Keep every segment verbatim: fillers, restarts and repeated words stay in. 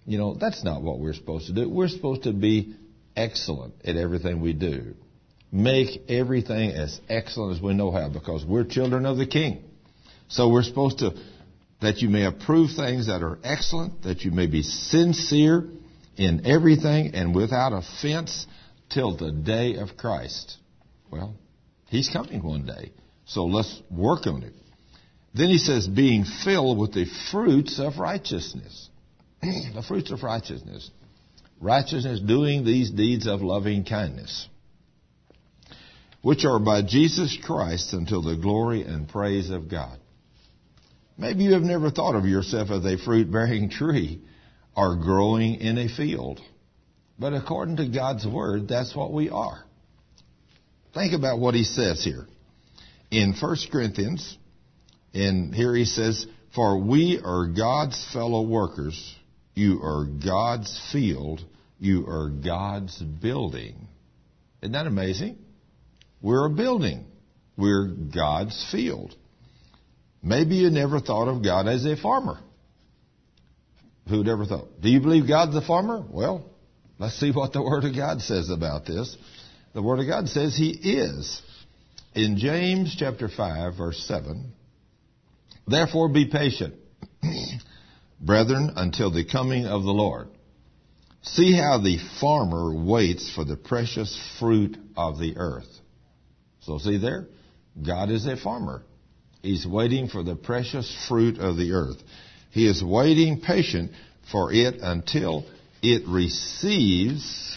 You know, that's not what we're supposed to do. We're supposed to be excellent at everything we do. Make everything as excellent as we know how, because we're children of the King. So we're supposed to, that you may approve things that are excellent, that you may be sincere in everything and without offense till the day of Christ. Well, He's coming one day, so let's work on it. Then he says, being filled with the fruits of righteousness. The fruits of righteousness. Righteousness, doing these deeds of loving kindness, which are by Jesus Christ until the glory and praise of God. Maybe you have never thought of yourself as a fruit-bearing tree or growing in a field. But according to God's Word, that's what we are. Think about what he says here. In First Corinthians, and here he says, for we are God's fellow workers. You are God's field. You are God's building. Isn't that amazing? We're a building. We're God's field. Maybe you never thought of God as a farmer. Who'd ever thought? Do you believe God's a farmer? Well, let's see what the Word of God says about this. The Word of God says He is. In James chapter five, verse seven, therefore be patient, brethren, until the coming of the Lord. See how the farmer waits for the precious fruit of the earth. So see there, God is a farmer. He's waiting for the precious fruit of the earth. He is waiting patient for it until it receives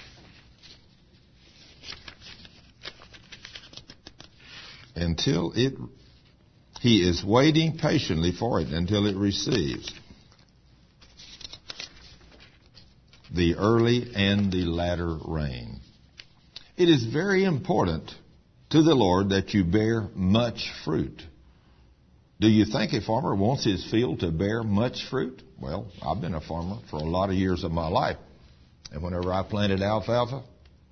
until it he is waiting patiently for it until it receives the early and the latter rain. It is very important to the Lord that you bear much fruit. Do you think a farmer wants his field to bear much fruit? Well, I've been a farmer for a lot of years of my life. And whenever I planted alfalfa,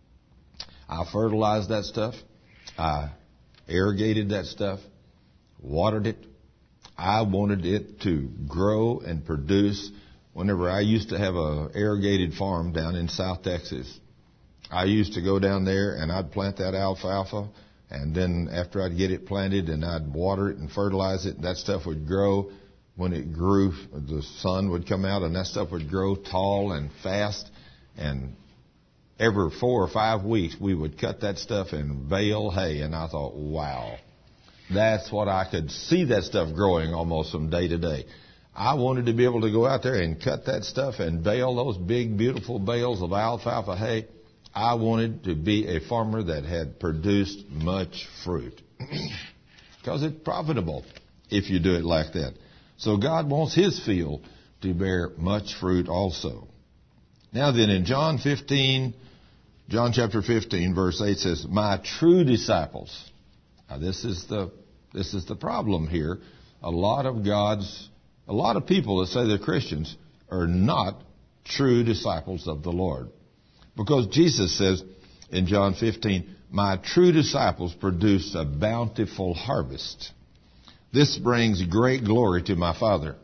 I fertilized that stuff. I irrigated that stuff, watered it. I wanted it to grow and produce. Whenever I used to have a irrigated farm down in South Texas, I used to go down there and I'd plant that alfalfa, and then after I'd get it planted and I'd water it and fertilize it, that stuff would grow. When it grew, the sun would come out and that stuff would grow tall and fast, and every four or five weeks, we would cut that stuff and bale hay. And I thought, wow, that's what I could see that stuff growing almost from day to day. I wanted to be able to go out there and cut that stuff and bale those big, beautiful bales of alfalfa hay. I wanted to be a farmer that had produced much fruit. Because it's profitable if you do it like that. So God wants His field to bear much fruit also. Now then, in John fifteen, John chapter fifteen, verse eight says, my true disciples. Now this is the this is the problem here. A lot of God's, a lot of people that say they're Christians are not true disciples of the Lord. Because Jesus says in John fifteen, my true disciples produce a bountiful harvest. This brings great glory to my Father.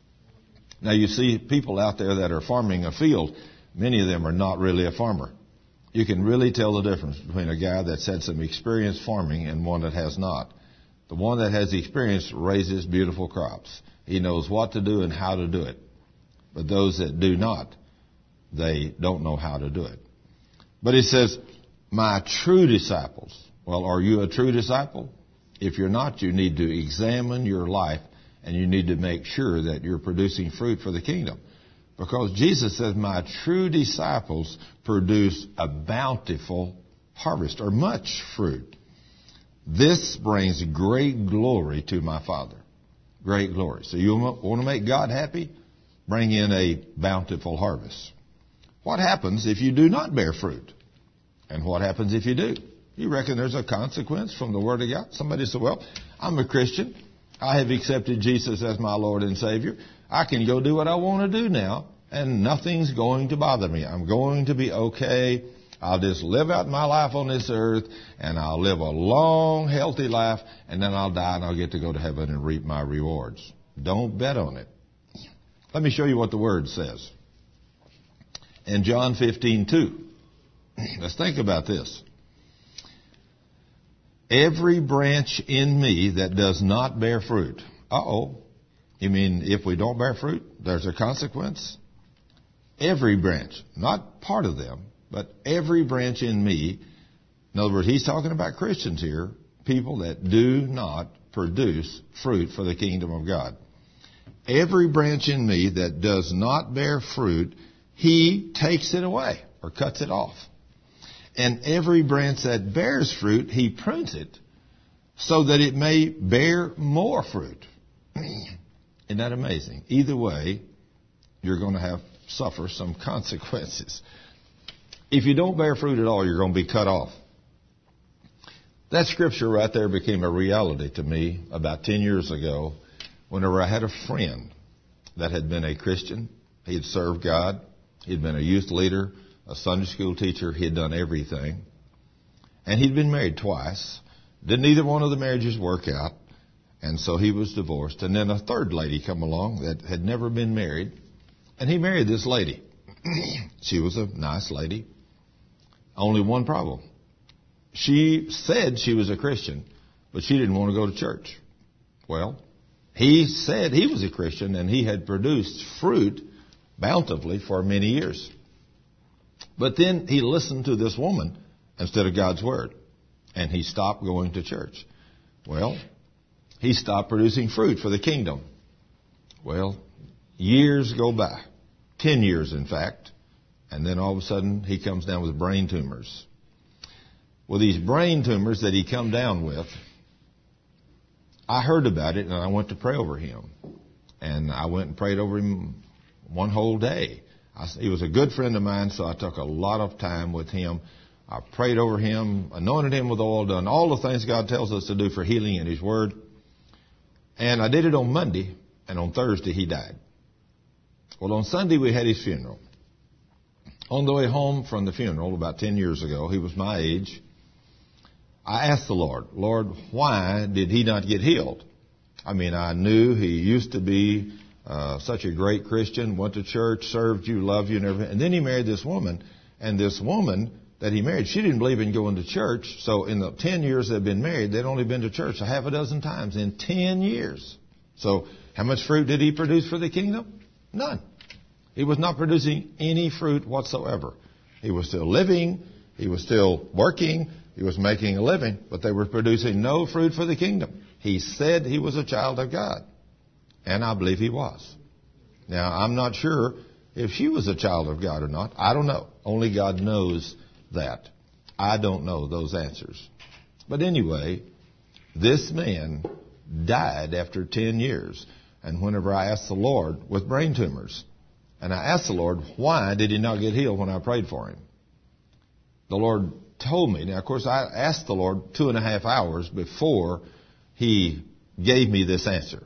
Now you see people out there that are farming a field, many of them are not really a farmer. You can really tell the difference between a guy that's had some experience farming and one that has not. The one that has experience raises beautiful crops. He knows what to do and how to do it. But those that do not, they don't know how to do it. But he says, my true disciples. Well, are you a true disciple? If you're not, you need to examine your life and you need to make sure that you're producing fruit for the kingdom. Because Jesus says, my true disciples produce a bountiful harvest, or much fruit. This brings great glory to my Father. Great glory. So you want to make God happy? Bring in a bountiful harvest. What happens if you do not bear fruit? And what happens if you do? You reckon there's a consequence from the Word of God? Somebody said, well, I'm a Christian. I have accepted Jesus as my Lord and Savior. I can go do what I want to do now, and nothing's going to bother me. I'm going to be okay. I'll just live out my life on this earth, and I'll live a long, healthy life, and then I'll die, and I'll get to go to heaven and reap my rewards. Don't bet on it. Let me show you what the Word says. in John fifteen two. Let's think about this. Every branch in me that does not bear fruit. Uh-oh. You mean if we don't bear fruit, there's a consequence? Every branch, not part of them, but every branch in me. In other words, he's talking about Christians here, people that do not produce fruit for the kingdom of God. Every branch in me that does not bear fruit, he takes it away or cuts it off. And every branch that bears fruit, he prunes it so that it may bear more fruit. Isn't that amazing? Either way, you're going to have suffer some consequences. If you don't bear fruit at all, you're going to be cut off. That scripture right there became a reality to me about ten years ago whenever I had a friend that had been a Christian. He had served God. He had been a youth leader, a Sunday school teacher. He had done everything. And he'd been married twice. Didn't either one of the marriages work out. And so he was divorced. And then a third lady come along that had never been married. And he married this lady. She was a nice lady. Only one problem. She said she was a Christian, but she didn't want to go to church. Well, he said he was a Christian, and he had produced fruit bountifully for many years. But then he listened to this woman instead of God's word, and he stopped going to church. Well, he stopped producing fruit for the kingdom. Well, years go by, ten years in fact, and then all of a sudden he comes down with brain tumors. Well, these brain tumors that he come down with, I heard about it and I went to pray over him. And I went and prayed over him one whole day. I, he was a good friend of mine, so I took a lot of time with him. I prayed over him, anointed him with oil, done all the things God tells us to do for healing in His Word. And I did it on Monday, and on Thursday he died. Well, on Sunday we had his funeral. On the way home from the funeral about ten years ago, he was my age, I asked the Lord, Lord, why did he not get healed? I mean, I knew he used to be uh, such a great Christian, went to church, served you, loved you, and everything. And then he married this woman, and this woman that he married, she didn't believe in going to church. So in the ten years they'd been married, they'd only been to church a half a dozen times in ten years. So how much fruit did he produce for the kingdom? None. He was not producing any fruit whatsoever. He was still living. He was still working. He was making a living, but they were producing no fruit for the kingdom. He said he was a child of God, and I believe he was. Now, I'm not sure if she was a child of God or not. I don't know. Only God knows that. I don't know those answers. But anyway, this man died after ten years. And whenever I asked the Lord with brain tumors, and I asked the Lord, why did he not get healed when I prayed for him? The Lord told me. Now, of course, I asked the Lord two and a half hours before he gave me this answer.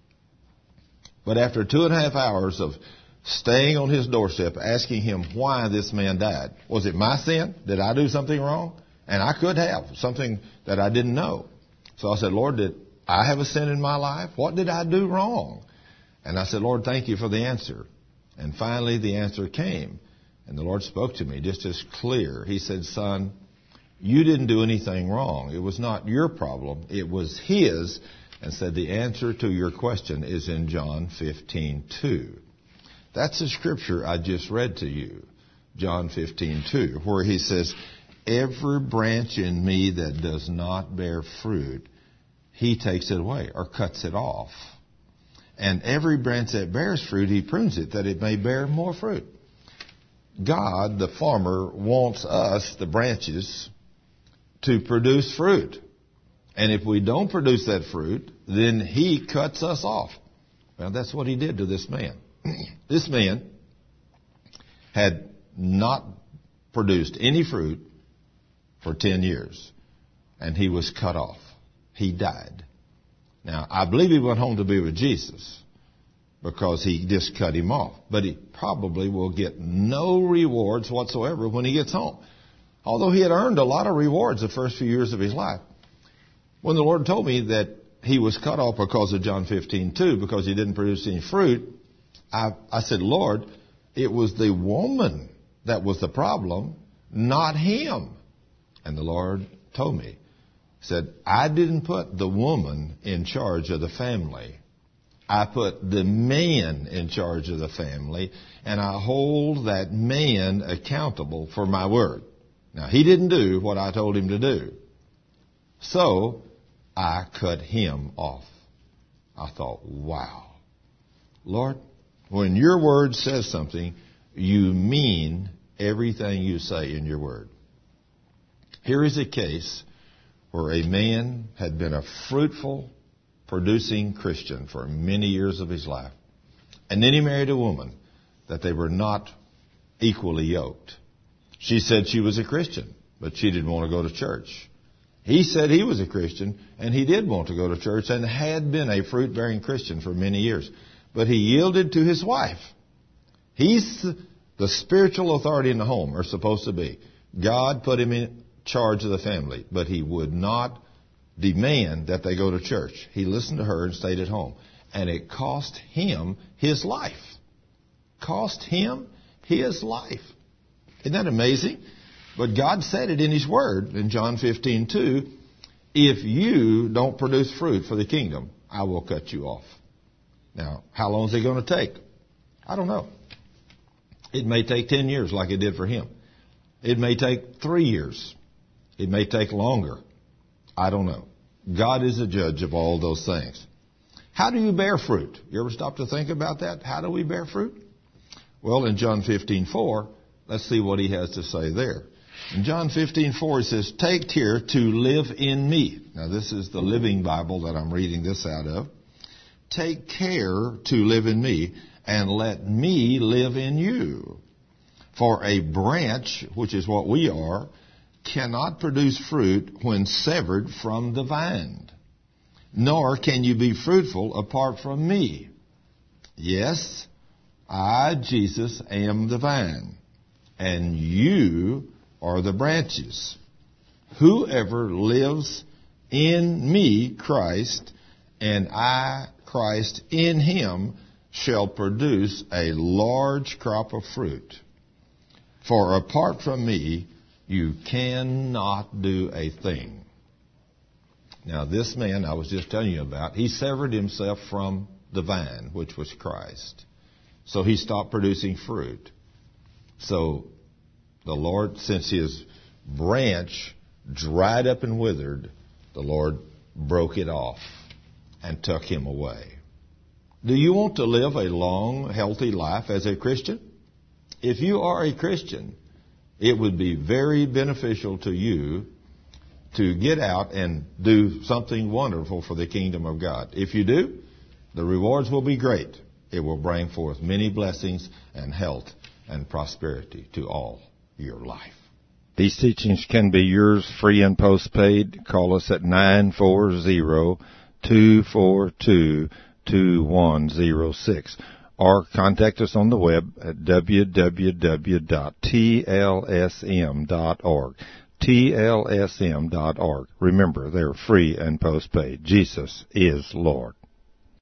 But after two and a half hours of staying on his doorstep, asking him why this man died, was it my sin? Did I do something wrong? And I could have, something that I didn't know. So I said, Lord, did I have a sin in my life? What did I do wrong? And I said, Lord, thank you for the answer. And finally the answer came. And the Lord spoke to me just as clear. He said, son, you didn't do anything wrong. It was not your problem. It was his. And said the answer to your question is in John fifteen two. That's the scripture I just read to you. John fifteen two, where he says, every branch in me that does not bear fruit, he takes it away or cuts it off. And every branch that bears fruit, he prunes it that it may bear more fruit. God, the farmer, wants us, the branches, to produce fruit. And if we don't produce that fruit, then he cuts us off. Well, that's what he did to this man. This man had not produced any fruit for ten years, and he was cut off. He died. Now, I believe he went home to be with Jesus because he just cut him off. But he probably will get no rewards whatsoever when he gets home. Although he had earned a lot of rewards the first few years of his life. When the Lord told me that he was cut off because of John fifteen two, because he didn't produce any fruit, I, I said, Lord, it was the woman that was the problem, not him. And the Lord told me, said, I didn't put the woman in charge of the family. I put the man in charge of the family, and I hold that man accountable for my word. Now, he didn't do what I told him to do. So, I cut him off. I thought, wow. Lord, when your word says something, you mean everything you say in your word. Here is a case where a man had been a fruitful, producing Christian for many years of his life. And then he married a woman that they were not equally yoked. She said she was a Christian, but she didn't want to go to church. He said he was a Christian, and he did want to go to church and had been a fruit-bearing Christian for many years. But he yielded to his wife. He's the spiritual authority in the home, or supposed to be. God put him in charge of the family, but he would not demand that they go to church. He listened to her and stayed at home. And it cost him his life. Cost him his life. Isn't that amazing? But God said it in His Word in John fifteen two, if you don't produce fruit for the kingdom, I will cut you off. Now, how long is it going to take? I don't know. It may take ten years like it did for him. It may take three years. It may take longer. I don't know. God is the judge of all those things. How do you bear fruit? You ever stop to think about that? How do we bear fruit? Well, in John fifteen four, let's see what he has to say there. In John fifteen four, he says, take care to live in me. Now, this is the Living Bible that I'm reading this out of. Take care to live in me, and let me live in you. For a branch, which is what we are, cannot produce fruit when severed from the vine. Nor can you be fruitful apart from me. Yes, I, Jesus, am the vine, and you are the branches. Whoever lives in me, Christ, and I, Christ, in him, shall produce a large crop of fruit. For apart from me, you cannot do a thing. Now, this man I was just telling you about, he severed himself from the vine, which was Christ. So he stopped producing fruit. So the Lord, since his branch dried up and withered, the Lord broke it off and took him away. Do you want to live a long, healthy life as a Christian? If you are a Christian, it would be very beneficial to you to get out and do something wonderful for the kingdom of God. If you do, the rewards will be great. It will bring forth many blessings and health and prosperity to all your life. These teachings can be yours free and postpaid. Call us at nine four zero, two four two, two one zero six or contact us on the web at w w w dot t l s m dot org. T L S M dot org. Remember, they're free and postpaid. Jesus is Lord.